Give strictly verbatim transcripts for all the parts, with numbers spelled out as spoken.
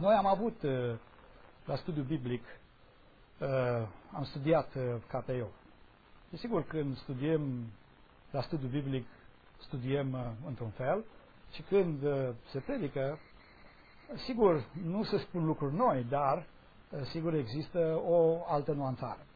Noi am avut uh, la studiu biblic, uh, am studiat uh, cartea Iov. Desigur, când studiem la studiu biblic, studiem uh, într-un fel și când uh, se predică, sigur, nu se spun lucruri noi, dar uh, sigur există o altă nuanțare.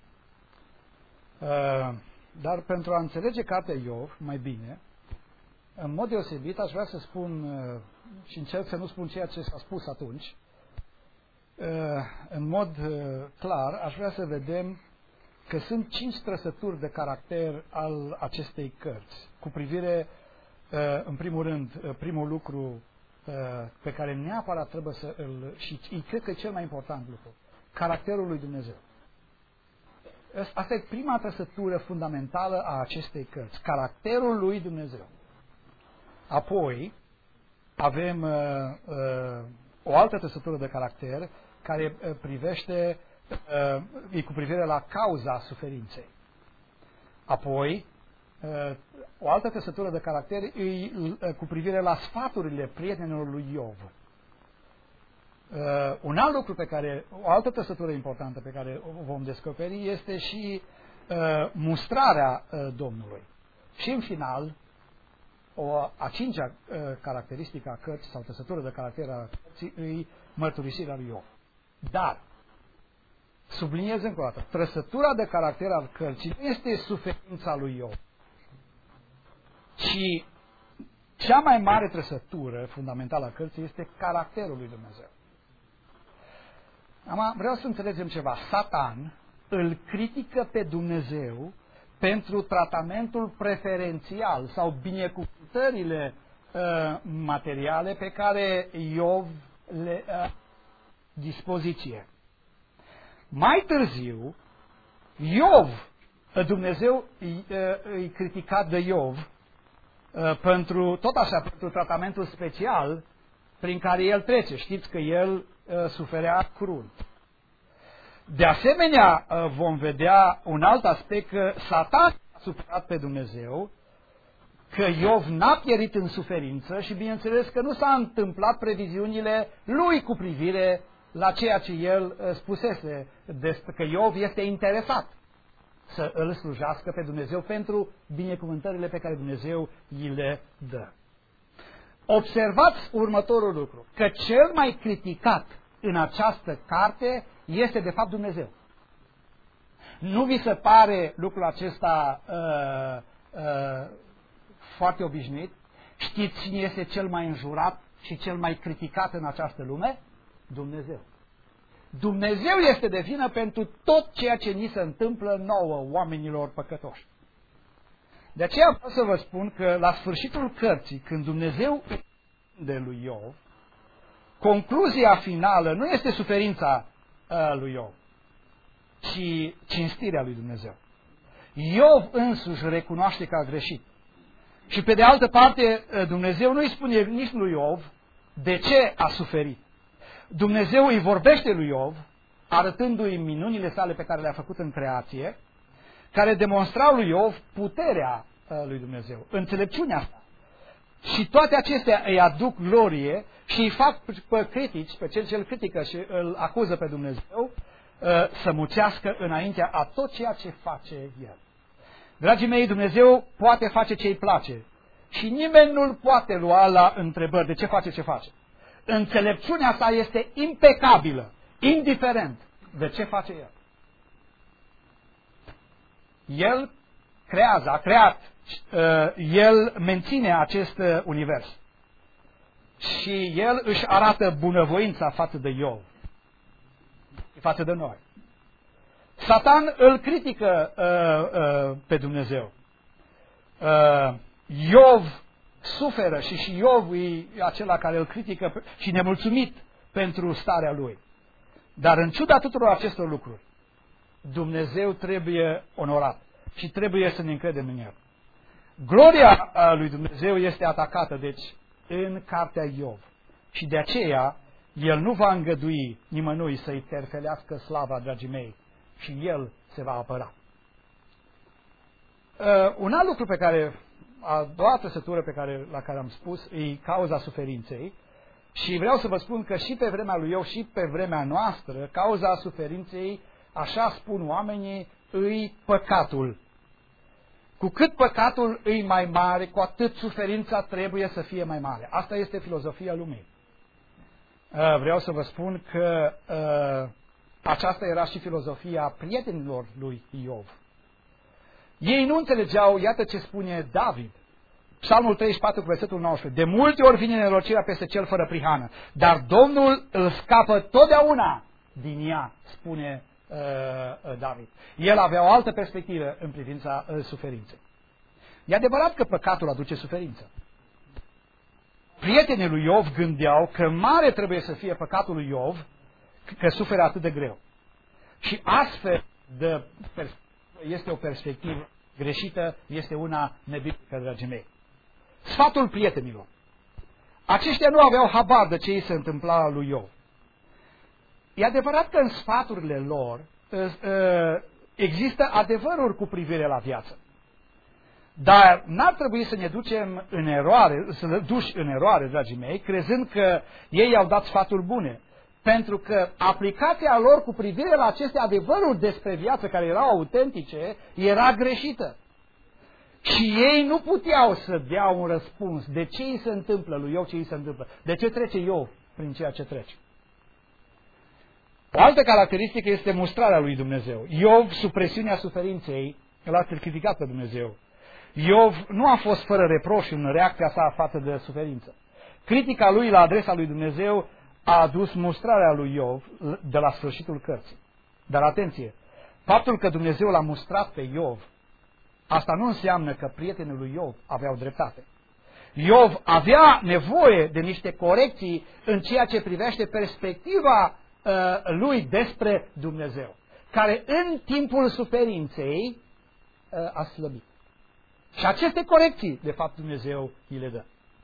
Uh, dar pentru a înțelege cartea Iov mai bine, în mod deosebit aș vrea să spun uh, și încerc să nu spun ceea ce s-a spus atunci, uh, în mod uh, clar aș vrea să vedem că sunt cinci trăsături de caracter al acestei cărți, cu privire, uh, în primul rând, uh, primul lucru uh, pe care neapărat trebuie să îl, și cred că e cel mai important lucru, caracterul lui Dumnezeu. Asta e prima trăsătură fundamentală a acestei cărți, caracterul lui Dumnezeu. Apoi avem uh, uh, o altă trăsătură de caracter care uh, privește uh, e cu privire la cauza suferinței. Apoi uh, o altă trăsătură de caracter e uh, cu privire la sfaturile prietenilor lui Iov. Uh, un alt lucru pe care, o altă trăsătură importantă pe care o vom descoperi este și uh, mustrarea uh, Domnului. Și în final, o a cincea uh, caracteristică a cărții sau trăsătură de caracter a cărții îi mărturisirea lui Iov. Dar, subliniez încă o dată, trăsătura de caracter al cărții nu este suferința lui Iov, ci cea mai mare trăsătură fundamentală a cărții este caracterul lui Dumnezeu. Acum, vreau să înțelegem ceva. Satan îl critică pe Dumnezeu pentru tratamentul preferențial sau binecuvântările uh, materiale pe care Iov le uh, dispoziție. Mai târziu, Iov, Dumnezeu îi, uh, îi criticat de Iov uh, pentru, tot așa, pentru tratamentul special prin care el trece. Știți că el uh, suferea crunt. De asemenea, uh, vom vedea un alt aspect, că Satan a supărat pe Dumnezeu, că Iov n-a pierit în suferință și bineînțeles că nu s-a întâmplat previziunile lui cu privire la ceea ce el uh, spusese, despre că Iov este interesat să îl slujească pe Dumnezeu pentru binecuvântările pe care Dumnezeu îi le dă. Observați următorul lucru, că cel mai criticat în această carte este de fapt Dumnezeu. Nu vi se pare lucrul acesta uh, uh, foarte obișnuit? Știți cine este cel mai înjurat și cel mai criticat în această lume? Dumnezeu. Dumnezeu este de vină pentru tot ceea ce ni se întâmplă nouă, oamenilor păcătoși. De aceea vreau să vă spun că la sfârșitul cărții, când Dumnezeu de lui Iov, concluzia finală nu este suferința uh, lui Iov, ci cinstirea lui Dumnezeu. Iov însuși recunoaște că a greșit. Și pe de altă parte, Dumnezeu nu îi spune nici lui Iov de ce a suferit. Dumnezeu îi vorbește lui Iov, arătându-i minunile sale pe care le-a făcut în creație, care demonstrau lui Iov puterea uh, lui Dumnezeu, înțelepciunea asta. Și toate acestea îi aduc glorie și îi fac pe critici, pe cel ce îl critică și îl acuză pe Dumnezeu, să mucească înaintea a tot ceea ce face El. Dragii mei, Dumnezeu poate face ce îi place și nimeni nu-l poate lua la întrebări de ce face ce face. Înțelepciunea sa este impecabilă, indiferent de ce face El. El creează, a creat, El menține acest univers și El își arată bunăvoința față de Iov, față de noi. Satan îl critică uh, uh, pe Dumnezeu. Uh, Iov suferă și și Iov e acela care îl critică și nemulțumit pentru starea lui. Dar în ciuda tuturor acestor lucruri, Dumnezeu trebuie onorat și trebuie să ne încredem în El. Gloria lui Dumnezeu este atacată, deci, în cartea Iov. Și de aceea, El nu va îngădui nimănui să-i terfelească slava, dragii mei, și El se va apăra. Uh, un alt lucru pe care, a doua trăsătură pe care, la care am spus, e cauza suferinței Și vreau să vă spun că și pe vremea lui Iov și pe vremea noastră, cauza suferinței, așa spun oamenii, îi păcatul. Cu cât păcatul îi mai mare, cu atât suferința trebuie să fie mai mare. Asta este filozofia lumii. Vreau să vă spun că aceasta era și filozofia prietenilor lui Iov. Ei nu înțelegeau, iată ce spune David, Psalmul treizeci și patru, versetul nouăsprezece. De multe ori vine nenorocirea peste cel fără prihană, dar Domnul îl scapă totdeauna din ea, spune uh, David. El avea o altă perspectivă în privința uh, suferinței. E adevărat că păcatul aduce suferință. Prietenii lui Iov gândeau că mare trebuie să fie păcatul lui Iov, că suferă atât de greu. Și astfel de este o perspectivă greșită, este una nebiblică, dragii mei. Sfatul prietenilor. Aceștia nu aveau habar de ce îi se întâmpla lui Iov. E adevărat că în sfaturile lor există adevăruri cu privire la viață. Dar n-ar trebui să ne ducem în eroare, să ne duci în eroare, dragii mei, crezând că ei au dat sfaturi bune. Pentru că aplicația lor cu privire la aceste adevăruri despre viață care erau autentice era greșită. Și ei nu puteau să dea un răspuns de ce îi se întâmplă lui Iov, ce îi se întâmplă, de ce trece Iov prin ceea ce trece. O altă caracteristică este mustrarea lui Dumnezeu. Iov, sub presiunea suferinței, l-a criticat pe Dumnezeu. Iov nu a fost fără reproș în reacția sa față de suferință. Critica lui la adresa lui Dumnezeu a adus mustrarea lui Iov de la sfârșitul cărții. Dar atenție, faptul că Dumnezeu l-a mustrat pe Iov, asta nu înseamnă că prietenii lui Iov aveau dreptate. Iov avea nevoie de niște corecții în ceea ce privește perspectiva uh, lui despre Dumnezeu, care în timpul suferinței uh, a slăbit. Și aceste corecții, de fapt, Dumnezeu îi le dă.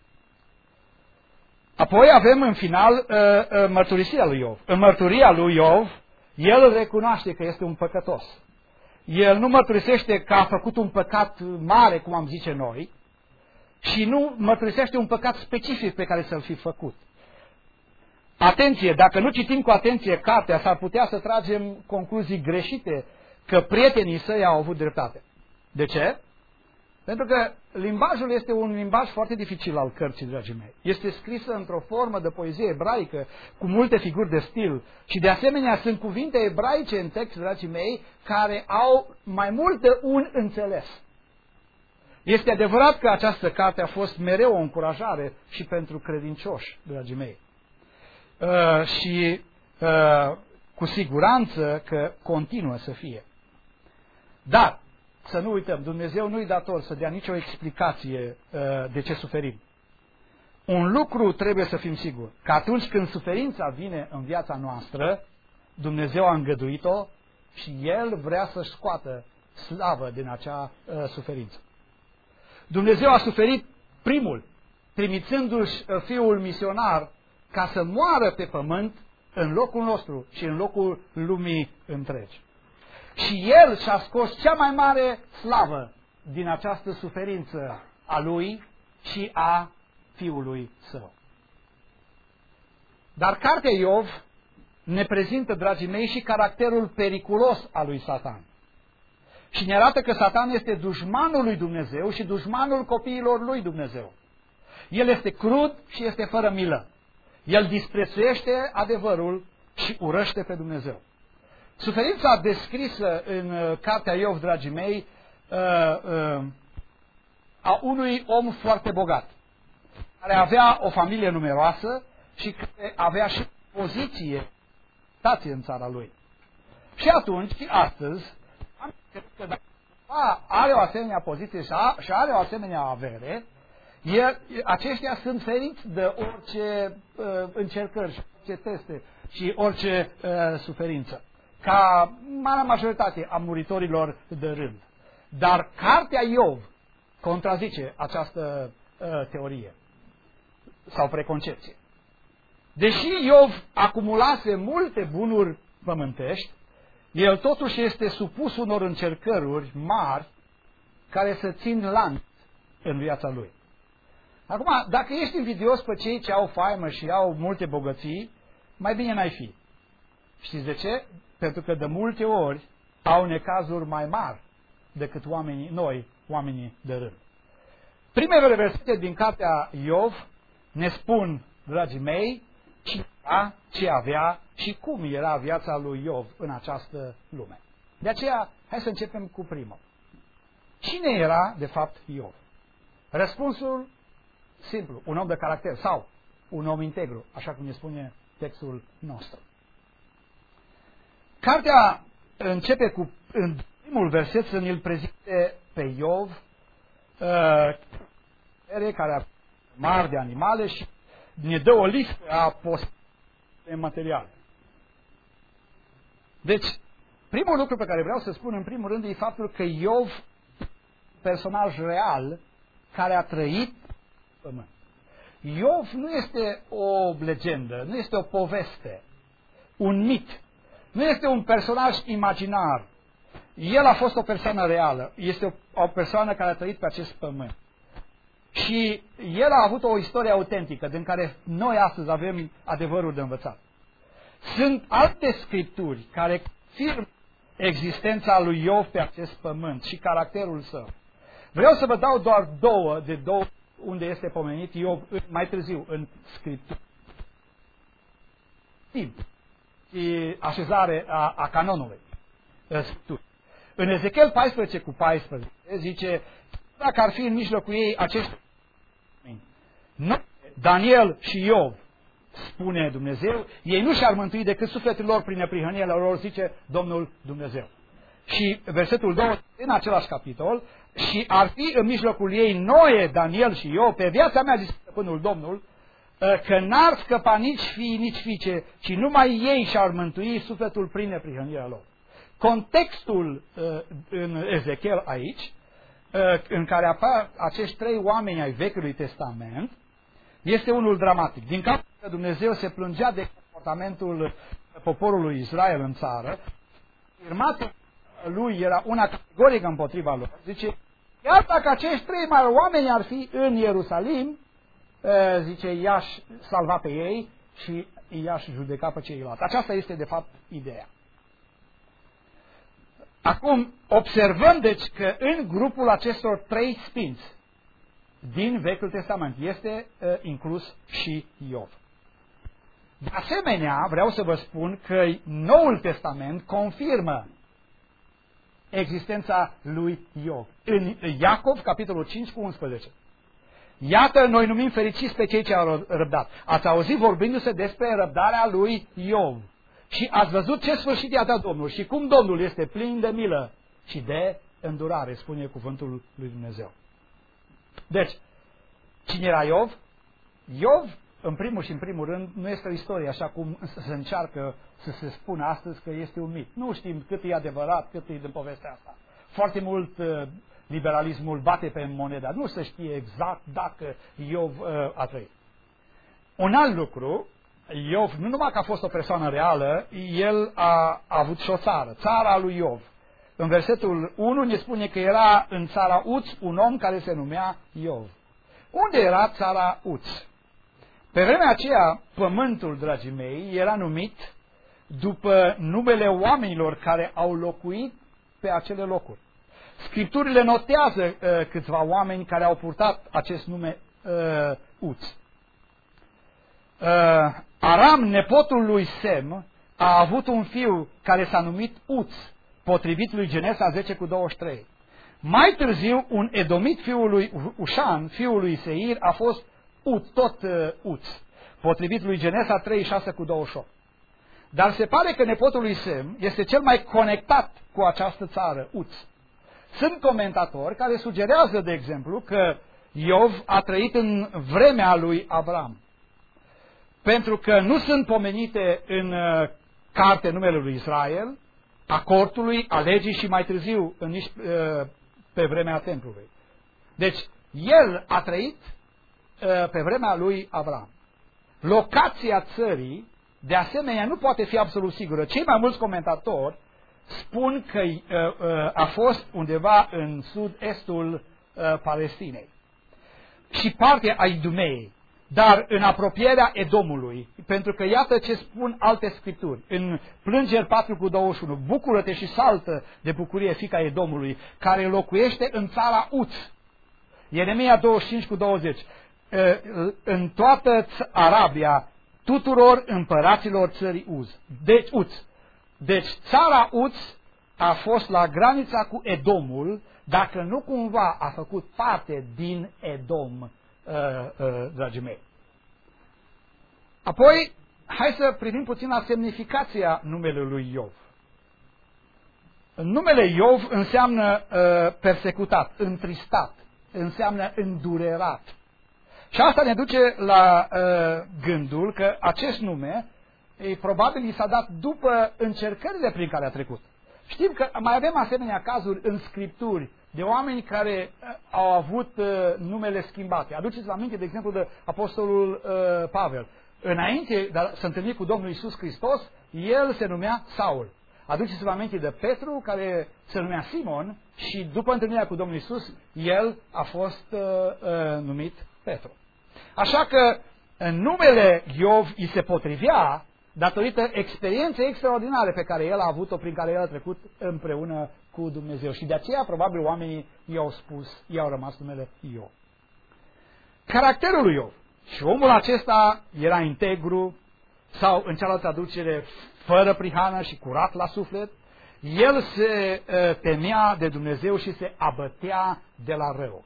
Apoi avem în final uh, uh, mărturisirea lui Iov. În mărturia lui Iov, el recunoaște că este un păcătos. El nu mărturisește că a făcut un păcat mare, cum am zice noi, și nu mărturisește un păcat specific pe care să-l fi făcut. Atenție, dacă nu citim cu atenție cartea, s-ar putea să tragem concluzii greșite că prietenii săi au avut dreptate. De ce? Pentru că limbajul este un limbaj foarte dificil al cărții, dragii mei. Este scrisă într-o formă de poezie ebraică, cu multe figuri de stil. Și de asemenea sunt cuvinte ebraice în text, dragii mei, care au mai mult de un înțeles. Este adevărat că această carte a fost mereu o încurajare și pentru credincioși, dragii mei. Uh, și uh, cu siguranță că continuă să fie. Dar să nu uităm, Dumnezeu nu-i dator să dea nicio explicație uh, de ce suferim. Un lucru trebuie să fim siguri, că atunci când suferința vine în viața noastră, Dumnezeu a îngăduit-o și El vrea să-și scoată slavă din acea uh, suferință. Dumnezeu a suferit primul, trimițându-și uh, Fiul misionar ca să moară pe pământ în locul nostru și în locul lumii întregi. Și El și-a scos cea mai mare slavă din această suferință a Lui și a Fiului Său. Dar cartea Iov ne prezintă, dragii mei, și caracterul periculos al lui Satan. Și ne arată că Satan este dușmanul lui Dumnezeu și dușmanul copiilor lui Dumnezeu. El este crud și este fără milă. El disprețuiește adevărul și urăște pe Dumnezeu. Suferința descrisă în cartea Iov, dragii mei, a unui om foarte bogat, care avea o familie numeroasă și care avea și poziție, stație în țara lui. Și atunci, și astăzi, am crezut că dacă are o asemenea poziție și are o asemenea avere, el, aceștia sunt feriți de orice uh, încercări și orice teste și orice uh, suferință, ca marea majoritate a muritorilor de rând. Dar cartea Iov contrazice această uh, teorie sau preconcepție. Deși Iov acumulase multe bunuri pământești, el totuși este supus unor încercări mari care să țin lanț în viața lui. Acum, dacă ești invidios pe cei ce au faimă și au multe bogății, mai bine n-ai fi. Știți de ce? Pentru că de multe ori au necazuri mai mari decât oamenii, noi, oamenii de rând. Primele versete din cartea Iov ne spun, dragii mei, ce era, ce avea și cum era viața lui Iov în această lume. De aceea, hai să începem cu primul. Cine era, de fapt, Iov? Răspunsul simplu, un om de caracter sau un om integru, așa cum ne spune textul nostru. Cartea începe cu, în primul verset, să ne-l prezinte pe Iov, uh, care are mari de animale și ne dă o listă a posibile materiale. Deci, primul lucru pe care vreau să spun în primul rând e faptul că Iov, personaj real, care a trăit pământ. Iov nu este o legendă, nu este o poveste, un mit, nu este un personaj imaginar. El a fost o persoană reală, este o, o persoană care a trăit pe acest pământ. Și el a avut o istorie autentică, din care noi astăzi avem adevărul de învățat. Sunt alte scripturi care confirmă existența lui Iov pe acest pământ și caracterul său. Vreau să vă dau doar două de două unde este pomenit Iov mai târziu în scripturi. Timp și așezare a, a canonului. În Ezechiel paisprezece cu paisprezece zice, dacă ar fi în mijlocul ei acești Daniel și Iov, spune Dumnezeu, ei nu și-ar mântui decât sufletul lor prin neprihănirea lor, zice Domnul Dumnezeu. Și versetul doi, în același capitol, și ar fi în mijlocul ei Noe, Daniel și Iov, pe viața mea, zice stăpânul Domnul, că n-ar scăpa nici fii, nici fiice, ci numai ei și-ar mântui sufletul prin neprihănirea lor. Contextul în Ezechiel aici, în care apar acești trei oameni ai Vechiului Testament, este unul dramatic. Din cauza că Dumnezeu se plângea de comportamentul poporului Israel în țară, afirmația lui era una categorică împotriva lor. Zice, chiar dacă acești trei mari oameni ar fi în Ierusalim, zice, i-aș salva pe ei și i-aș judeca pe ceilalți. Aceasta este de fapt ideea. Acum, observăm deci că în grupul acestor trei sfinți din Vechiul Testament este uh, inclus și Iov. De asemenea, vreau să vă spun că Noul Testament confirmă existența lui Iov. În Iacov, capitolul cinci cu unsprezece. Iată, noi numim fericiți pe cei ce au răbdat. Ați auzit vorbindu-se despre răbdarea lui Iov. Și ați văzut ce sfârșit i-a dat Domnul și cum Domnul este plin de milă și de îndurare, spune cuvântul lui Dumnezeu. Deci, cine era Iov? Iov, în primul și în primul rând, nu este o istorie așa cum se încearcă să se spună astăzi că este un mit. Nu știm cât e adevărat, cât e din povestea asta. Foarte mult uh, liberalismul bate pe moneda. Nu se știe exact dacă Iov uh, a trăit. Un alt lucru, Iov, nu numai că a fost o persoană reală, el a, a avut și o țară, țara lui Iov. În versetul unu ne spune că era în țara Uț un om care se numea Iov. Unde era țara Uț? Pe vremea aceea, pământul, dragii mei, era numit după numele oamenilor care au locuit pe acele locuri. Scripturile notează uh, câțiva oameni care au purtat acest nume uh, Uț. Uh, Aram, nepotul lui Sem, a avut un fiu care s-a numit Uț, potrivit lui Genesa zece cu douăzeci și trei. Mai târziu, un edomit fiul lui Ușan, fiul lui Seir, a fost Uț, tot uh, Uț, potrivit lui Genesa treizeci și șase cu douăzeci și opt. Dar se pare că nepotul lui Sem este cel mai conectat cu această țară, Uț. Sunt comentatori care sugerează, de exemplu, că Iov a trăit în vremea lui Avram. Pentru că nu sunt pomenite în uh, carte numele lui Israel, a cortului, a legii și mai târziu în, uh, pe vremea templului. Deci, el a trăit uh, pe vremea lui Avram. Locația țării, de asemenea, nu poate fi absolut sigură. Cei mai mulți comentatori spun că uh, uh, a fost undeva în sud-estul uh, Palestinei. și parte a Idumei, dar în apropierea Edomului, pentru că iată ce spun alte scripturi, în Plângeri patru cu douăzeci și unu, bucură-te și saltă de bucurie, fiica Edomului, care locuiește în țara Uț. Ieremia douăzeci și cinci cu douăzeci, în toată Arabia, tuturor împăraților țării Uz. Deci, Uț. Deci țara Uț a fost la granița cu Edomul, dacă nu cumva a făcut parte din Edom, uh, uh, dragii mei. Apoi, hai să privim puțin la semnificația numelui lui Iov. Numele Iov înseamnă uh, persecutat, întristat, înseamnă îndurerat. Și asta ne duce la uh, gândul că acest nume, e, probabil, i s-a dat după încercările prin care a trecut. Știm că mai avem asemenea cazuri în Scripturi de oameni care uh, au avut uh, numele schimbate. Aduceți-vă aminte, de exemplu, de Apostolul uh, Pavel. Înainte de a se întâlni cu Domnul Iisus Hristos, el se numea Saul. Aduceți-vă aminte de Petru, care se numea Simon, și după întâlnirea cu Domnul Iisus, el a fost uh, uh, numit Petru. Așa că în numele Iov îi se potrivea datorită experienței extraordinare pe care el a avut-o, prin care el a trecut împreună cu Dumnezeu. Și de aceea, probabil, oamenii i-au spus, i-au rămas numele Iov. Caracterul lui Iov. Și omul acesta era integru, sau, în cealaltă traducere, fără prihană și curat la suflet. El se uh, temea de Dumnezeu și se abătea de la rău.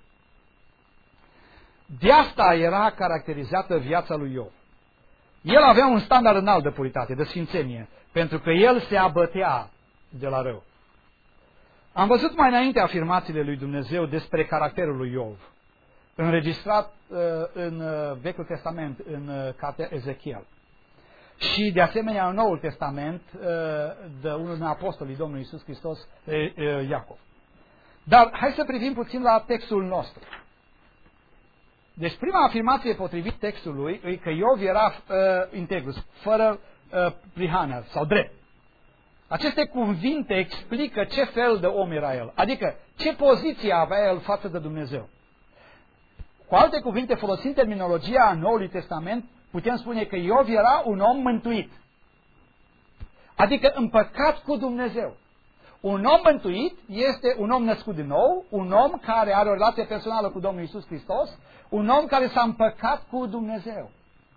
De asta era caracterizată viața lui Iov. El avea un standard înalt de puritate, de sfințenie, pentru că el se abătea de la rău. Am văzut mai înainte afirmațiile lui Dumnezeu despre caracterul lui Iov, înregistrat uh, în uh, Vechiul Testament, în uh, cartea Ezechiel. Și de asemenea în Noul Testament uh, de unul din apostolii Domnului Iisus Hristos, uh, uh, Iacov. Dar hai să privim puțin la textul nostru. Deci prima afirmație potrivit textului e că Iov era uh, integru, fără uh, prihană sau drept. Aceste cuvinte explică ce fel de om era el, adică ce poziție avea el față de Dumnezeu. Cu alte cuvinte, folosind terminologia Noului Testament, putem spune că Iov era un om mântuit, adică împăcat cu Dumnezeu. Un om mântuit este un om născut din nou, un om care are o relație personală cu Domnul Iisus Hristos, un om care s-a împăcat cu Dumnezeu.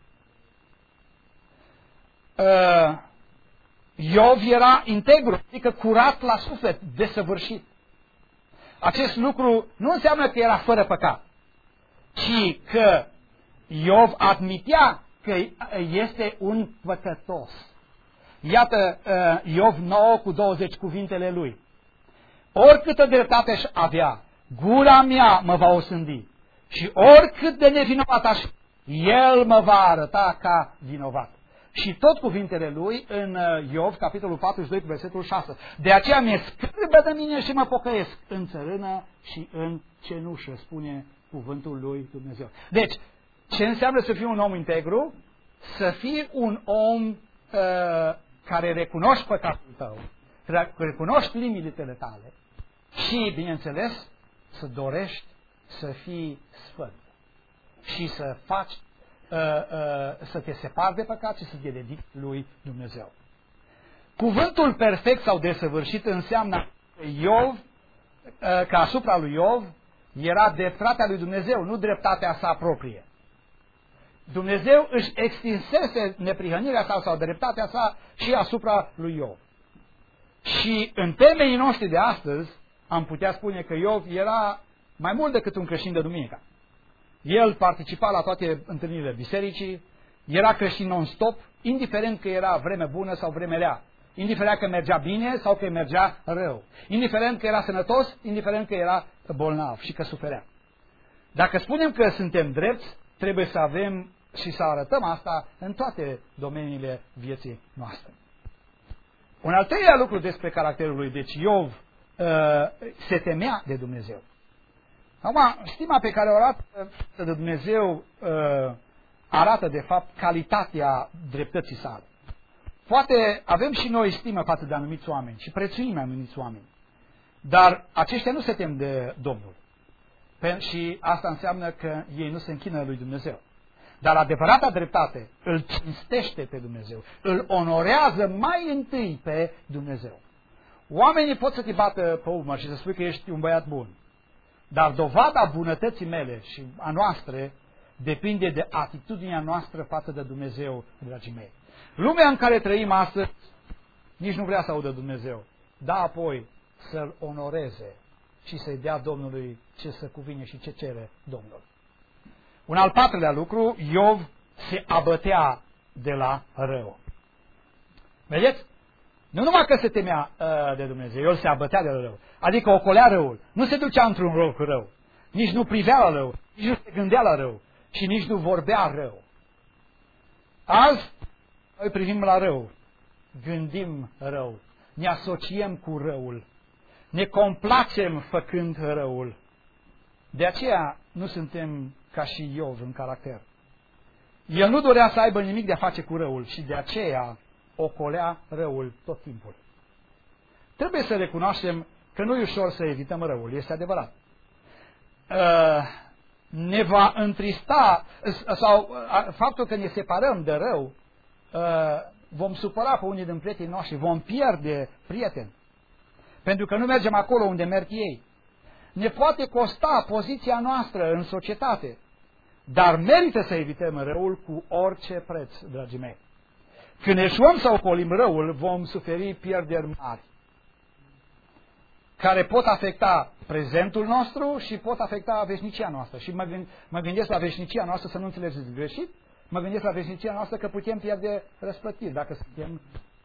Uh, Iov era integru, adică curat la suflet, desăvârșit. Acest lucru nu înseamnă că era fără păcat, ci că Iov admitea că este un păcătos. Iată uh, Iov nouă cu douăzeci cuvintele lui. Oricâtă dreptate aș avea, gura mea mă va osândi. Și oricât de nevinovat aș fi, el mă va arăta ca vinovat. Și tot cuvintele lui în uh, Iov, capitolul patruzeci și doi, versetul șase. De aceea mi-e scârbă de mine și mă pocăiesc în țărână și în cenușă, spune cuvântul lui Dumnezeu. Deci, ce înseamnă să fii un om integru? Să fii un om uh, care recunoști păcatul tău, recunoști limitele tale și, bineînțeles, să dorești să fii sfânt și să faci, uh, uh, să te separi de păcat și să te dedici lui Dumnezeu. Cuvântul perfect sau desăvârșit înseamnă Iov, uh, că asupra lui Iov era dreptatea lui Dumnezeu, nu dreptatea sa proprie. Dumnezeu își extinsese neprihănirea sa sau dreptatea sa și asupra lui Iov. Și în termenii noștri de astăzi am putea spune că Iov era mai mult decât un creștin de duminică. El participa la toate întâlnirile bisericii, era creștin non-stop, indiferent că era vreme bună sau vreme rea, indiferent că mergea bine sau că mergea rău, indiferent că era sănătos, indiferent că era bolnav și că suferea. Dacă spunem că suntem drepți, trebuie să avem și să arătăm asta în toate domeniile vieții noastre. Un al treilea lucru despre caracterul lui, deci Iov uh, se temea de Dumnezeu. Acum, stima pe care o arată de Dumnezeu uh, arată de fapt calitatea dreptății sale. Poate avem și noi stimă față de anumiți oameni și prețuim anumiți oameni, dar aceștia nu se tem de Domnul. și asta înseamnă că ei nu se închină lui Dumnezeu. Dar adevărata dreptate îl cinstește pe Dumnezeu, îl onorează mai întâi pe Dumnezeu. Oamenii pot să te bată pe umăr și să spui că ești un băiat bun, dar dovada bunătății mele și a noastre depinde de atitudinea noastră față de Dumnezeu, dragii mei. Lumea în care trăim astăzi nici nu vrea să audă Dumnezeu, dar apoi să-L onoreze și să-i dea Domnului ce să cuvine și ce cere Domnul. Un al patrulea lucru, Iov se abătea de la rău. Vedeți? Nu numai că se temea uh, de Dumnezeu, el se abătea de la rău. Adică ocolea răul. Nu se ducea într-un loc rău. Nici nu privea la rău. Nici nu se gândea la rău. Și nici nu vorbea rău. Azi, noi privim la rău. Gândim rău. Ne asociem cu răul. Ne complacem făcând răul. De aceea nu suntem ca și Iov în caracter. El nu dorea să aibă nimic de a face cu răul și de aceea ocolea răul tot timpul. Trebuie să recunoaștem că nu e ușor să evităm răul, este adevărat. Ne va întrista, sau faptul că ne separăm de rău, vom supăra pe unii din prietenii noștri, vom pierde prieteni, pentru că nu mergem acolo unde merg ei. Ne poate costa poziția noastră în societate, dar merită să evităm răul cu orice preț, dragii mei. Când eșuăm să ocolim răul, vom suferi pierderi mari, care pot afecta prezentul nostru și pot afecta veșnicia noastră. Și mă, gând, mă gândesc la veșnicia noastră, să nu înțelegeți greșit, mă gândesc la veșnicia noastră că putem pierde răsplătiri dacă suntem.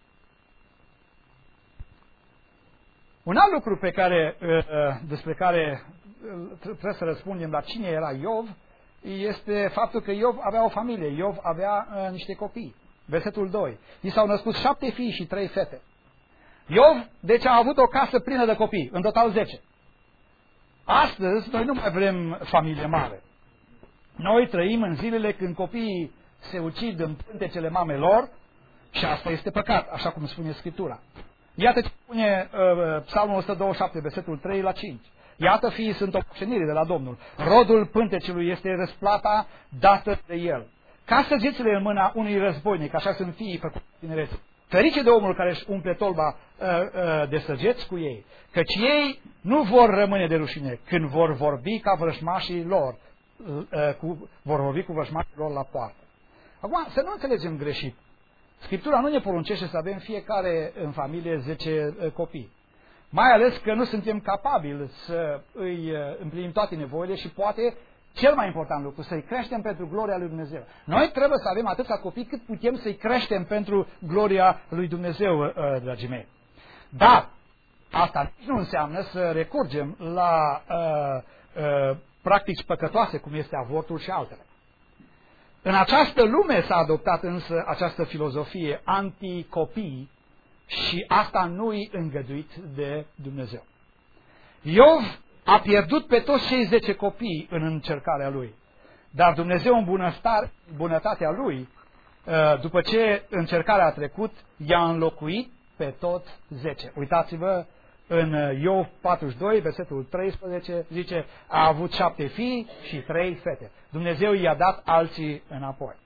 Un alt lucru pe care, despre care trebuie să răspundem la cine era Iov, este faptul că Iov avea o familie, Iov avea niște copii. Versetul doi. I s-au născut șapte fii și trei fete. Iov, deci, a avut o casă plină de copii, în total zece. Astăzi, noi nu mai vrem familie mare. Noi trăim în zilele când copiii se ucid în pântecele mamelor și asta este păcat, așa cum spune Scriptura. Iată ce spune uh, Psalmul o sută douăzeci și șapte, versetul trei la cinci. Iată, fiii sunt o moștenire de la Domnul. Rodul pântecelui este răsplata dată de el. Ca săgețile în mâna unui războinic, așa sunt fiii făcuți tinerețe. Ferice de omul care își umple tolba uh, uh, de săgeți cu ei, căci ei nu vor rămâne de rușine când vor vorbi ca vrăjmașii lor, uh, cu, vor vorbi cu vrăjmașii lor la poartă. Acum, să nu înțelegem greșit. Scriptura nu ne poruncește să avem fiecare în familie zece uh, copii. Mai ales că nu suntem capabili să îi uh, împlinim toate nevoile și poate cel mai important lucru, să-i creștem pentru gloria lui Dumnezeu. Noi trebuie să avem atâția copii cât putem să-i creștem pentru gloria lui Dumnezeu, dragii mei. Dar asta nu înseamnă să recurgem la uh, uh, practici păcătoase, cum este avortul și altele. În această lume s-a adoptat însă această filozofie anti-copii și asta nu-i îngăduit de Dumnezeu. Iov a pierdut pe toți cei zece copii în încercarea lui. Dar Dumnezeu în bunăstar, bunătatea lui, după ce încercarea a trecut, i-a înlocuit pe toți zece. Uitați-vă în Iov patruzeci și doi, versetul treisprezece, zice, a avut șapte fii și trei fete. Dumnezeu i-a dat alții înapoi.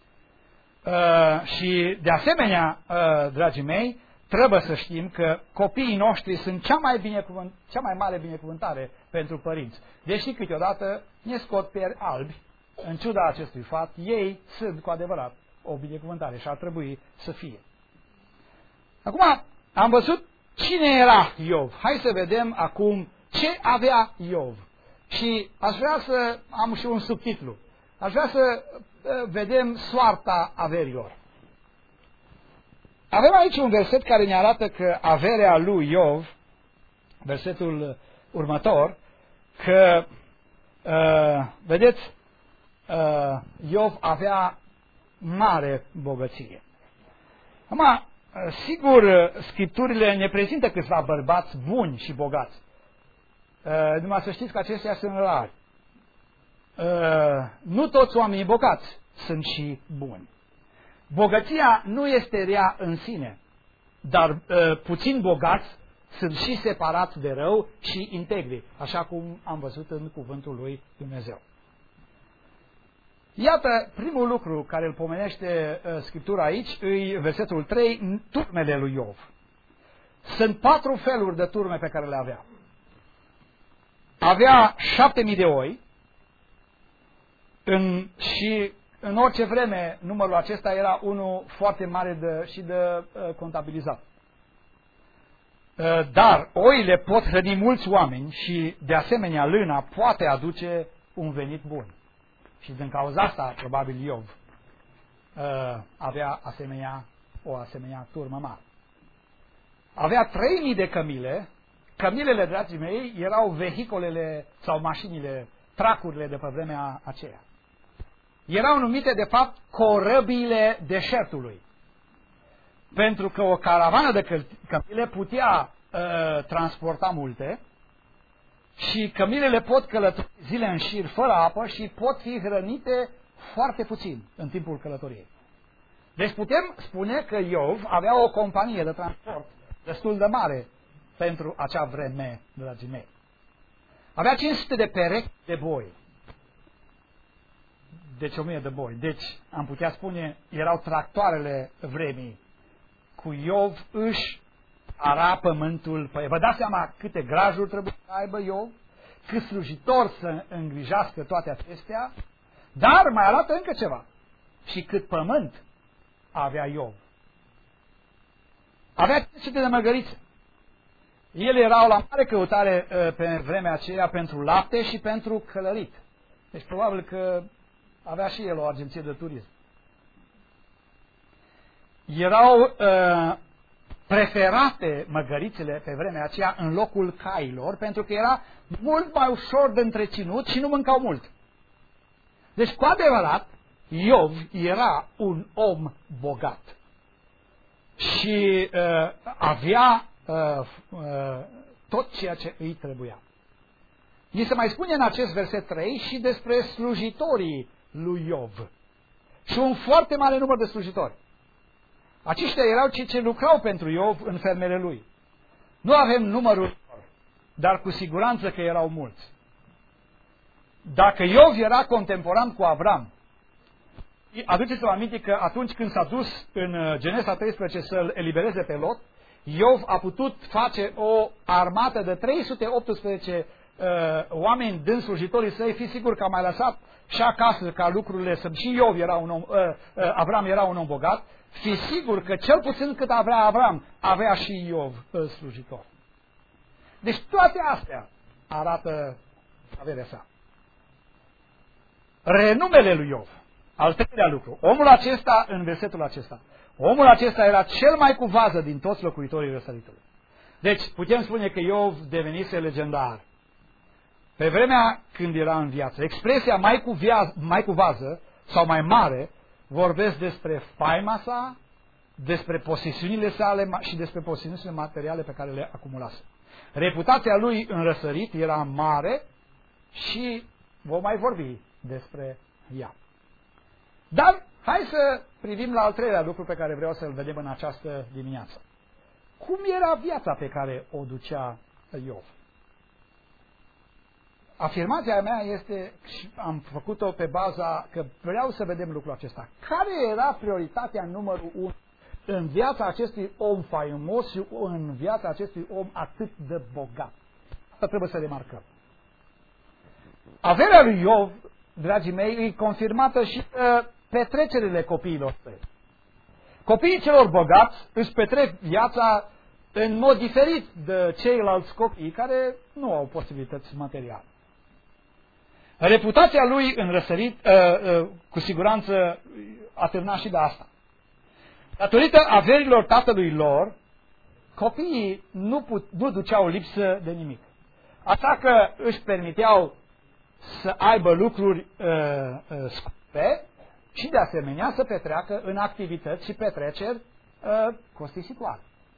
Și de asemenea, dragii mei, trebuie să știm că copiii noștri sunt cea mai, binecuvânt, cea mai mare binecuvântare pentru părinți. Deși câteodată ne scot pieri albi, în ciuda acestui fapt, ei sunt cu adevărat o binecuvântare și ar trebui să fie. Acum am văzut cine era Iov. Hai să vedem acum ce avea Iov. Și aș vrea să am și un subtitlu. Aș vrea să vedem soarta averilor. Avem aici un verset care ne arată că averea lui Iov, versetul următor, că, uh, vedeți, uh, Iov avea mare bogăție. Acum, sigur, Scripturile ne prezintă câțiva bărbați buni și bogați. Uh, numai să știți că aceștia sunt rari. Uh, nu toți oamenii bogați sunt și buni. Bogăția nu este rea în sine, dar uh, puțin bogați sunt și separați de rău și integri, așa cum am văzut în cuvântul lui Dumnezeu. Iată primul lucru care îl pomenește uh, Scriptura aici, îi versetul trei, turmele lui Iov. Sunt patru feluri de turme pe care le avea. Avea șapte mii de oi în, și în orice vreme numărul acesta era unul foarte mare de, și de uh, contabilizat. Uh, dar oile pot hrăni mulți oameni și de asemenea lâna poate aduce un venit bun. Și din cauza asta, probabil Iov uh, avea asemenea, o asemenea turmă mare. Avea trei mii de cămile. Cămilele, dragii mei, erau vehicolele sau mașinile, tracurile de pe vremea aceea. Erau numite, de fapt, corăbiile deșertului. Pentru că o caravană de cămile putea uh, transporta multe și cămilele pot călători zile în șir fără apă și pot fi hrănite foarte puțin în timpul călătoriei. Deci putem spune că Iov avea o companie de transport destul de mare pentru acea vreme, dragii mei. Avea cinci sute de perechi de boi. Deci o mie de boi. Deci, am putea spune, erau tractoarele vremii. Cu Iov își ara pământul. Păi, vă dați seama câte grajuri trebuie să aibă Iov? Cât slujitor să îngrijească toate acestea? Dar mai arată încă ceva. Și cât pământ avea Iov. Avea cinci sute de măgărițe. Ele erau la mare căutare uh, pe vremea aceea pentru lapte și pentru călărit. Deci probabil că avea și el o agenție de turism. Erau uh, preferate măgărițele pe vremea aceea în locul cailor, pentru că era mult mai ușor de întreținut și nu mâncau mult. Deci, cu adevărat, Iov era un om bogat. Și uh, avea uh, uh, tot ceea ce îi trebuia. Ni se mai spune în acest verset trei și despre slujitorii lui Iov. Și un foarte mare număr de slujitori. Aceștia erau cei ce lucrau pentru Iov în fermele lui. Nu avem numărul, dar cu siguranță că erau mulți. Dacă Iov era contemporan cu Avram, aduceți-vă aminte că atunci când s-a dus în Genesa treisprezece să-l elibereze pe Lot, Iov a putut face o armată de trei sute optsprezece uh, oameni din slujitorii săi, fi sigur că a mai lăsat și acasă ca lucrurile să... Și Iov era un om, uh, uh, Avram era un om bogat, fi sigur că cel puțin cât avea Avram, avea și Iov uh, slujitor. Deci toate astea arată averea sa. Renumele lui Iov. Al treilea lucru. Omul acesta, în versetul acesta, omul acesta era cel mai cu vază din toți locuitorii răsăritului. Deci, putem spune că Iov devenise legendar. Pe vremea când era în viață. Expresia mai cu, via, mai cu vază sau mai mare vorbesc despre faima sa, despre posesiunile sale și despre posesiunile materiale pe care le acumulase. Reputația lui în răsărit era mare și vom mai vorbi despre ea. Dar hai să privim la al treilea lucru pe care vreau să-l vedem în această dimineață. Cum era viața pe care o ducea Iov? Afirmația mea este, și am făcut-o pe baza că vreau să vedem lucrul acesta. Care era prioritatea numărul unu în viața acestui om faimos și în viața acestui om atât de bogat? Asta trebuie să remarcăm. Averea lui Iov, dragii mei, e confirmată și uh, petrecerile copiilor săi. Copiii celor bogați își petrec viața în mod diferit de ceilalți copii care nu au posibilități materiale. Reputația lui în răsărit, uh, uh, cu siguranță, atârna și de asta. Datorită averilor tatălui lor, copiii nu, put, nu duceau lipsă de nimic. Așa că își permiteau să aibă lucruri uh, uh, scumpe și de asemenea să petreacă în activități și petreceri uh, costisitoare.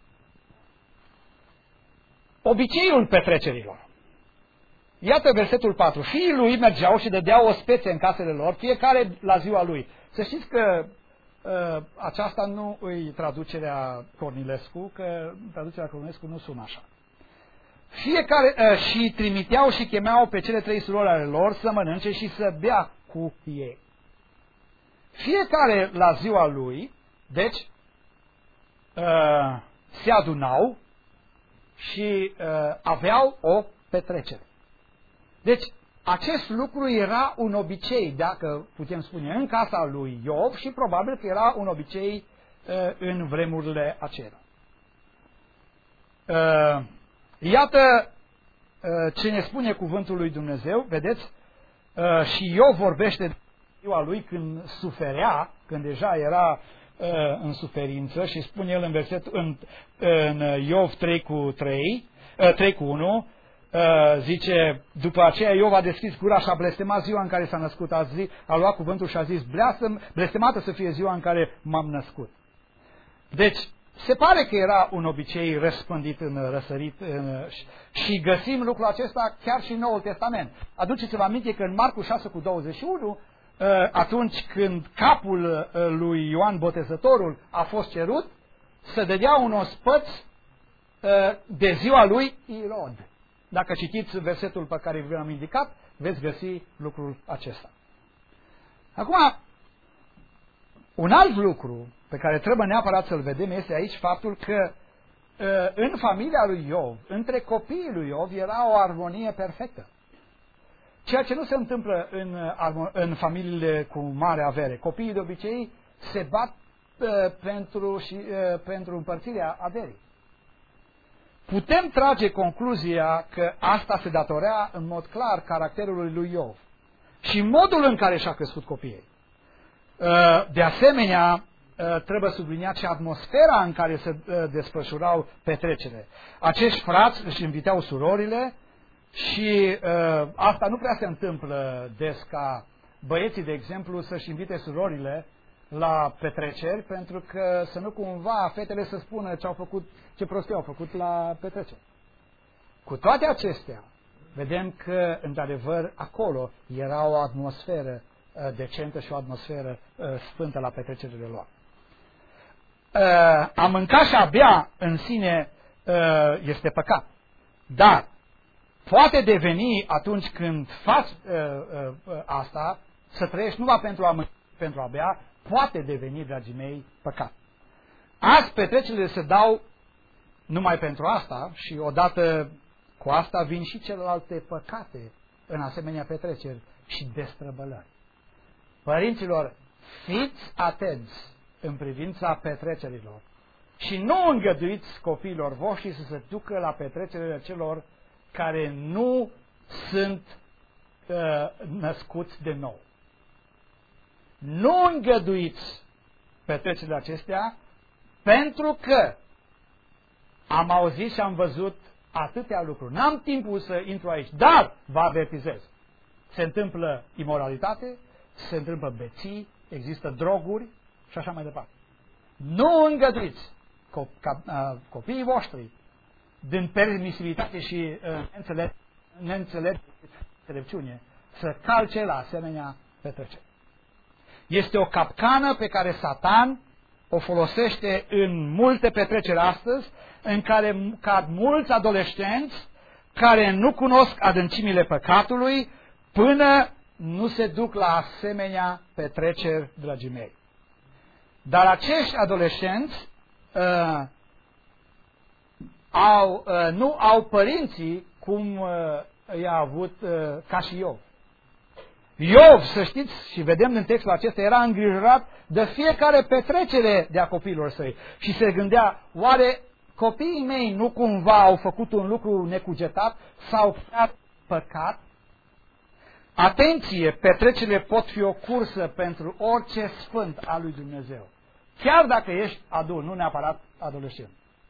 Obiceiul petrecerilor. Iată versetul patru. Fiii lui mergeau și dădeau o speție în casele lor, fiecare la ziua lui. Să știți că uh, aceasta nu îi traducerea Cornilescu, că traducerea Cornilescu nu sună așa. Fiecare uh, și trimiteau și chemeau pe cele trei surori ale lor să mănânce și să bea cu ei. Fiecare la ziua lui, deci, uh, se adunau și uh, aveau o petrecere. Deci, acest lucru era un obicei, dacă putem spune, în casa lui Iov și probabil că era un obicei uh, în vremurile acelea. Uh, iată uh, ce ne spune cuvântul lui Dumnezeu, vedeți, uh, și Iov vorbește de ziua lui când suferea, când deja era uh, în suferință și spune el în versetul în, în Iov trei cu trei, uh, trei cu unu, Uh, zice, după aceea Iov a deschis gura și a blestemat ziua în care s-a născut. A, zi, a luat cuvântul și a zis, blestemată să fie ziua în care m-am născut. Deci, se pare că era un obicei răspândit în răsărit în, și găsim lucrul acesta chiar și în Noul Testament. Aduceți-vă aminte că în Marcu șase cu douăzeci și unu, uh, atunci când capul uh, lui Ioan Botezătorul a fost cerut, să dădea un ospăț uh, de ziua lui Irod. Dacă citiți versetul pe care vi l-am indicat, veți găsi lucrul acesta. Acum, un alt lucru pe care trebuie neapărat să-l vedem este aici faptul că în familia lui Iov, între copiii lui Iov, era o armonie perfectă. Ceea ce nu se întâmplă în, în familiile cu mare avere. Copiii de obicei se bat pentru, și, pentru împărțirea averii. Putem trage concluzia că asta se datorea în mod clar caracterului lui Iov și modul în care și-a crescut copiii. De asemenea, trebuie subliniat și atmosfera în care se desfășurau petrecere. Acești frați își inviteau surorile și asta nu prea se întâmplă des ca băieții, de exemplu, să-și invite surorile la petreceri, pentru că să nu cumva fetele să spună ce au făcut, ce prostii au făcut la petreceri. Cu toate acestea, vedem că, într-adevăr, acolo era o atmosferă uh, decentă și o atmosferă uh, sfântă la petrecerile lor. Uh, a mânca și a bea în sine uh, este păcat, dar poate deveni atunci când faci uh, uh, asta, să trăiești numai pentru a mânca, pentru a bea, poate deveni, dragii mei, păcat. Azi petrecerile se dau numai pentru asta și odată cu asta vin și celelalte păcate în asemenea petreceri și destrăbălări. Părinților, fiți atenți în privința petrecerilor și nu îngăduiți copiilor voștri să se ducă la petrecerile celor care nu sunt uh, născuți de nou. Nu îngăduiți petrecerile acestea, pentru că am auzit și am văzut atâtea lucruri. N-am timpul să intru aici, dar vă avertizez. Se întâmplă imoralitate, se întâmplă beții, există droguri și așa mai departe. Nu îngăduiți co- ca, uh, copiii voștri din permisivitate și uh, neînțelepciune să calce la asemenea petreceri. Este o capcană pe care Satan o folosește în multe petreceri astăzi, în care cad mulți adolescenți care nu cunosc adâncimile păcatului până nu se duc la asemenea petreceri, dragii mei. Dar acești adolescenți uh, au, uh, nu au părinții cum uh, i-a avut uh, ca și Iov. Iov, să știți, și vedem din textul acesta, era îngrijorat de fiecare petrecere de a copiilor săi. Și se gândea, oare copiii mei nu cumva au făcut un lucru necugetat sau chiar păcat? Atenție, petrecerile pot fi o cursă pentru orice sfânt al lui Dumnezeu. Chiar dacă ești adult, nu neapărat adolescent.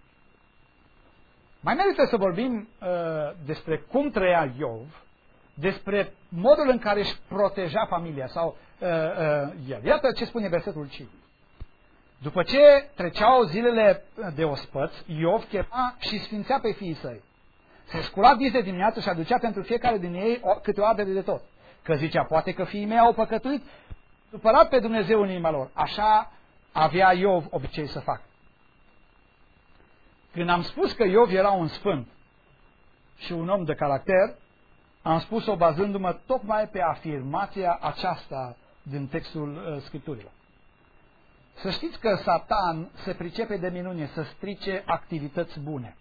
Mai merită să vorbim uh, despre cum trăia Iov, despre modul în care își proteja familia sau uh, uh, el. Iată ce spune versetul cinci. După ce treceau zilele de ospăț, Iov chema și sfințea pe fiii săi. Se scula dis de dimineață și aducea pentru fiecare din ei o, câte o ardere de tot. Că zicea, poate că fiii mei au păcătuit, supărat pe Dumnezeu în inima lor. Așa avea Iov obicei să facă. Când am spus că Iov era un sfânt, și un om de caracter, am spus-o bazându-mă tocmai pe afirmația aceasta din textul uh, Scripturilor. Să știți că Satan se pricepe de minune să strice activități bune.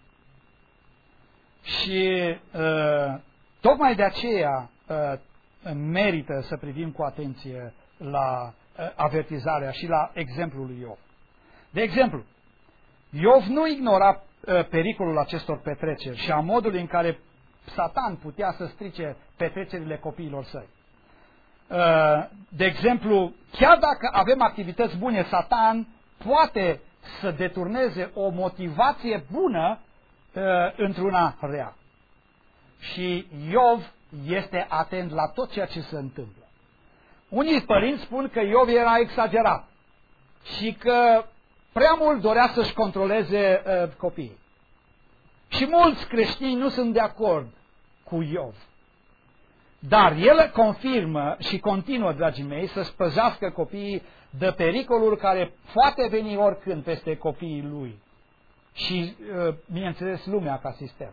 Și uh, tocmai de aceea uh, merită să privim cu atenție la uh, avertizarea și la exemplul lui Iov. De exemplu, Iov nu ignora uh, pericolul acestor petreceri și a modului în care Satan putea să strice petrecerile copiilor săi. Uh, de exemplu, chiar dacă avem activități bune, Satan poate să deturneze o motivație bună uh, într-una rea. Și Iov este atent la tot ceea ce se întâmplă. Unii părinți spun că Iov era exagerat și că prea mult dorea să-și controleze uh, copiii. Și mulți creștini nu sunt de acord cu Iov. Dar el confirmă și continuă, dragii mei, să spăzească copiii de pericolul care poate veni oricând peste copiii lui. Și, bineînțeles, lumea ca sistem.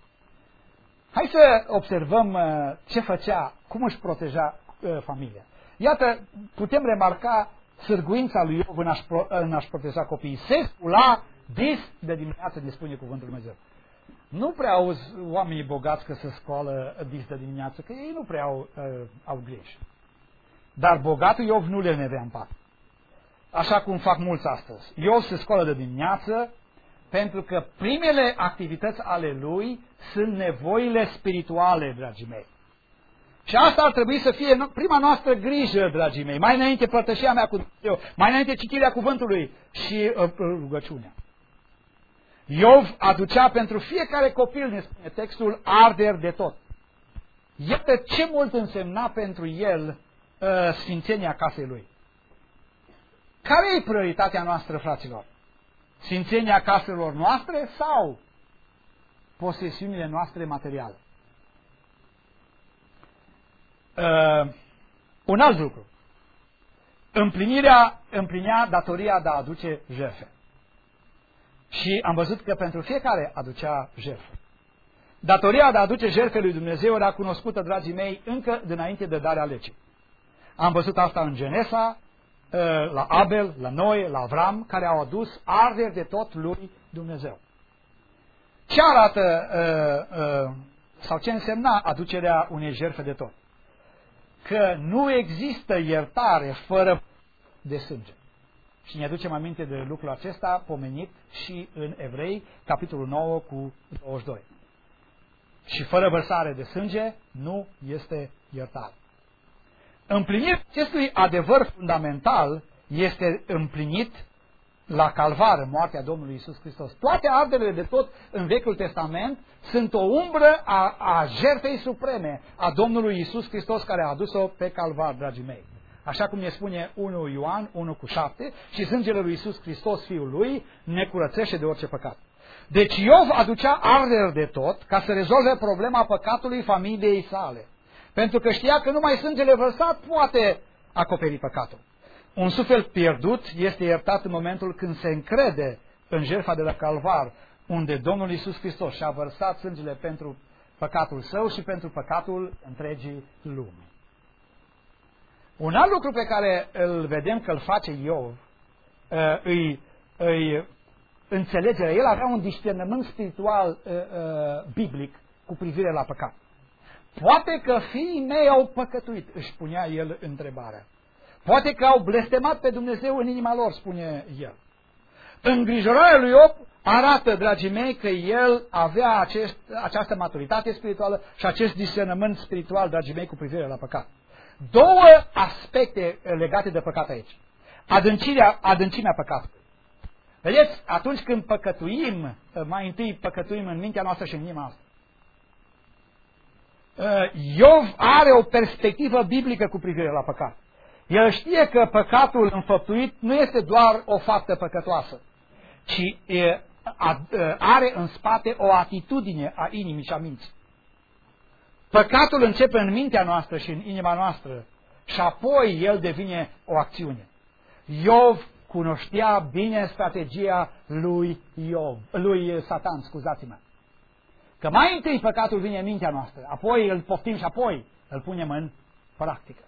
Hai să observăm ce făcea, cum își proteja familia. Iată, putem remarca sârguința lui Iov în a-și, în a-și proteja copiii. Se scula des de dimineață, ne spune cuvântul Lui Dumnezeu. Nu prea auzi oamenii bogați că se scoală dis de dimineață, că ei nu prea au, uh, au griji. Dar bogatul Iov nu le nevea în pat. Așa cum fac mulți astăzi. Iov se scoală de dimineață pentru că primele activități ale lui sunt nevoile spirituale, dragii mei. Și asta ar trebui să fie prima noastră grijă, dragii mei. Mai înainte părtășia mea cu Dumnezeu, mai înainte citirea cuvântului și uh, rugăciunea. Iov aducea pentru fiecare copil, ne spune textul, arderi de tot. Iată ce mult însemna pentru el uh, sfințenia casei lui. Care e prioritatea noastră, fraților? Sfințenia caselor noastre sau posesiunile noastre materiale? Uh, un alt lucru. Împlinirea, împlinea datoria de a aduce jertfe. Și am văzut că pentru fiecare aducea jertfă. Datoria de a aduce jertfe lui Dumnezeu era cunoscută, dragii mei, încă dinainte de darea legii. Am văzut asta în Genesa, la Abel, la Noe, la Avram, care au adus arderi de tot lui Dumnezeu. Ce arată sau ce însemna aducerea unei jertfe de tot? Că nu există iertare fără de sânge. Și ne aducem aminte de lucrul acesta pomenit și în Evrei, capitolul nouă cu douăzeci și doi. Și fără vărsare de sânge nu este iertare. Împlinirea acestui adevăr fundamental este împlinit la Calvar, în moartea Domnului Iisus Hristos. Toate arderile de tot în Vechiul Testament sunt o umbră a, a jertfei supreme a Domnului Iisus Hristos care a adus-o pe Calvar, dragii mei. Așa cum ne spune unu Ioan unu cu șapte, și sângele lui Iisus Hristos, Fiul lui, ne curățește de orice păcat. Deci Iov aducea arderi de tot ca să rezolve problema păcatului familiei sale. Pentru că știa că numai sângele vărsat poate acoperi păcatul. Un suflet pierdut este iertat în momentul când se încrede în jertfa de la Calvar, unde Domnul Iisus Hristos și-a vărsat sângele pentru păcatul său și pentru păcatul întregii lumi. Un alt lucru pe care îl vedem că îl face Iov, îi, îi înțelegerea. El avea un discernământ spiritual uh, uh, biblic cu privire la păcat. Poate că fiii mei au păcătuit, își punea el întrebarea. Poate că au blestemat pe Dumnezeu în inima lor, spune el. Îngrijorarea lui Iov arată, dragii mei, că el avea acest, această maturitate spirituală și acest discernământ spiritual, dragii mei, cu privire la păcat. Două aspecte legate de păcat aici. Adâncirea, adâncimea păcatului. Vedeți, atunci când păcătuim, mai întâi păcătuim în mintea noastră și în inima noastră. Iov are o perspectivă biblică cu privire la păcat. El știe că păcatul înfăptuit nu este doar o faptă păcătoasă, ci are în spate o atitudine a inimii și a minții. Păcatul începe în mintea noastră și în inima noastră și apoi el devine o acțiune. Iov cunoștea bine strategia lui Iov, lui Satan, scuzați-mă. Că mai întâi păcatul vine în mintea noastră, apoi îl poftim și apoi îl punem în practică.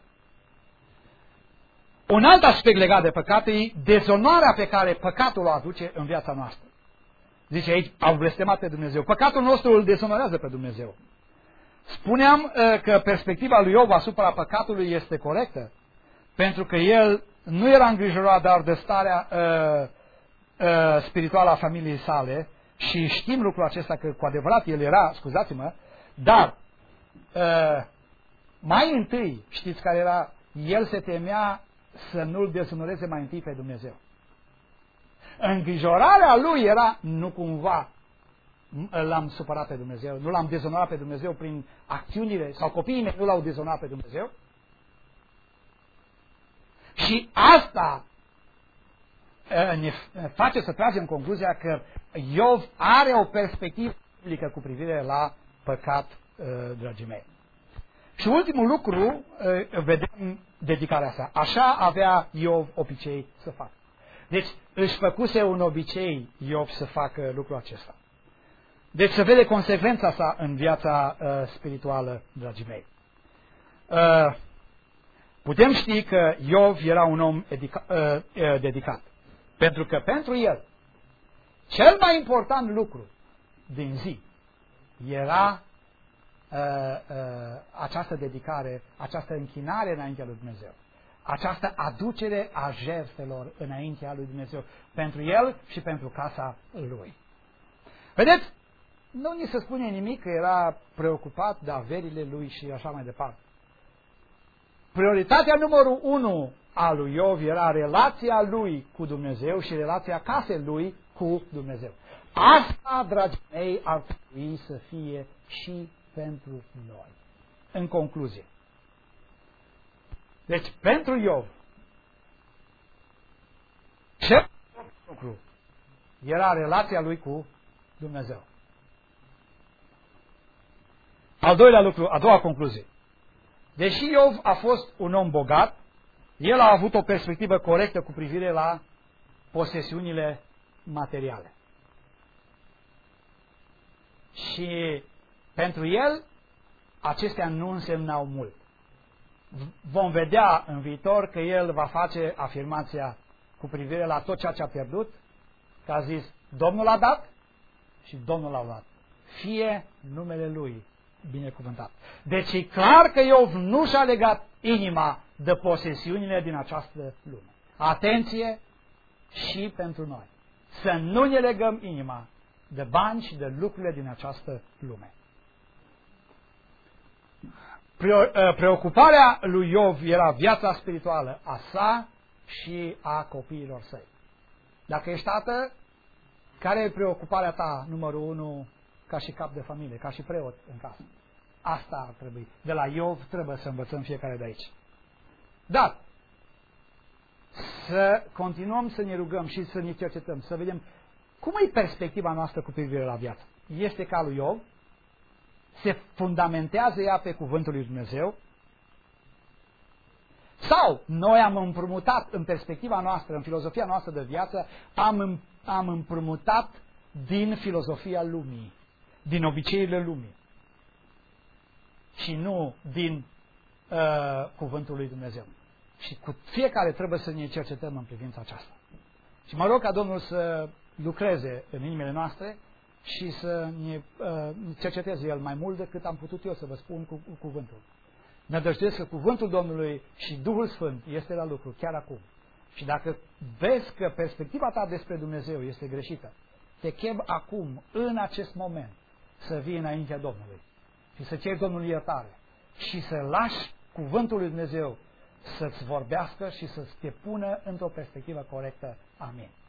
Un alt aspect legat de păcat e dezonoarea pe care păcatul o aduce în viața noastră. Zice aici, au blestemat pe Dumnezeu. Păcatul nostru îl dezonorează pe Dumnezeu. Spuneam uh, că perspectiva lui Iov asupra păcatului este corectă, pentru că el nu era îngrijorat doar de starea uh, uh, spirituală a familiei sale, și știm lucrul acesta că cu adevărat el era, scuzați-mă, dar uh, mai întâi, știți care era? El se temea să nu-L dezonoreze mai întâi pe Dumnezeu. Îngrijorarea lui era, nu cumva l-am supărat pe Dumnezeu, nu l-am dezonorat pe Dumnezeu prin acțiunile, sau copiii mei nu l-au dezonorat pe Dumnezeu. Și asta ne face să tragem concluzia că Iov are o perspectivă biblică cu privire la păcat, dragii mei. Și ultimul lucru, vedem dedicarea sa. Așa avea Iov obicei să facă. Deci își făcuse un obicei Iov să facă lucrul acesta. Deci se vede consecvența sa în viața uh, spirituală, dragii mei. Uh, putem ști că Iov era un om edica, uh, uh, dedicat. Pentru că pentru el, cel mai important lucru din zi era uh, uh, această dedicare, această închinare înaintea lui Dumnezeu. Această aducere a jertfelor înaintea lui Dumnezeu. Pentru el și pentru casa lui. Vedeți? Nu ni se spune nimic că era preocupat de averile lui și așa mai departe. Prioritatea numărul unu a lui Iov era relația lui cu Dumnezeu și relația casei lui cu Dumnezeu. Asta, dragii mei, ar trebui să fie și pentru noi. În concluzie. Deci, pentru Iov, ce lucru era relația lui cu Dumnezeu. Al doilea lucru, a doua concluzie. Deși Iov a fost un om bogat, el a avut o perspectivă corectă cu privire la posesiunile materiale. Și pentru el, acestea nu însemnau mult. Vom vedea în viitor că el va face afirmația cu privire la tot ceea ce a pierdut, că a zis, Domnul a dat și Domnul a luat. Fie numele Lui binecuvântat. Deci e clar că Iov nu și-a legat inima de posesiunile din această lume. Atenție și pentru noi. Să nu ne legăm inima de bani și de lucrurile din această lume. Preocuparea lui Iov era viața spirituală a sa și a copiilor săi. Dacă ești tată, care e preocuparea ta numărul unu ca și cap de familie, ca și preot în casă? Asta ar trebui. De la Iov trebuie să învățăm fiecare de aici. Dar să continuăm să ne rugăm și să ne cercetăm, să vedem cum e perspectiva noastră cu privire la viață. Este ca lui Iov? Se fundamentează ea pe cuvântul lui Dumnezeu? Sau noi am împrumutat în perspectiva noastră, în filozofia noastră de viață, am, am împrumutat din filozofia lumii, din obiceiurile lumii și nu din uh, cuvântul lui Dumnezeu. Și cu fiecare trebuie să ne cercetăm în privința aceasta. Și mă rog ca Domnul să lucreze în inimile noastre și să ne uh, cerceteze El mai mult decât am putut eu să vă spun cu, cu cuvântul. Nădăjduiesc că cuvântul Domnului și Duhul Sfânt este la lucru chiar acum. Și dacă vezi că perspectiva ta despre Dumnezeu este greșită, te chem acum, în acest moment, să vii înaintea Domnului și să ceri Domnului iertare și să lași cuvântul lui Dumnezeu să-ți vorbească și să te pună într-o perspectivă corectă. Amin.